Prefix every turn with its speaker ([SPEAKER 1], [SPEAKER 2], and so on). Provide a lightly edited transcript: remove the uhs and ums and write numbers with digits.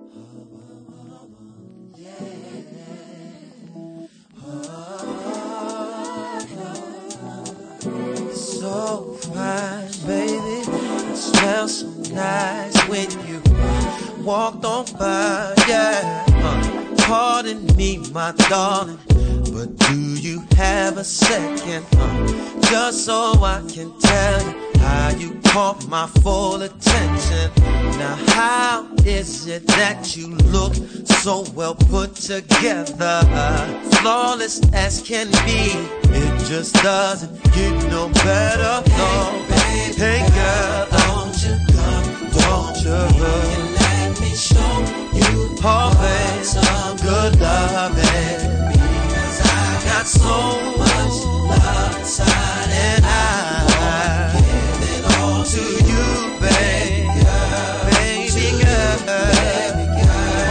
[SPEAKER 1] So fine, baby. It smells so nice when you walked on by, yeah. Pardon me, my darling, but do you have a second? Just so I can tell you how you caught my full attention. Now how is it that you look so well put together, flawless as can be? It just doesn't get no better. No, hey girl, don't you come, don't you run.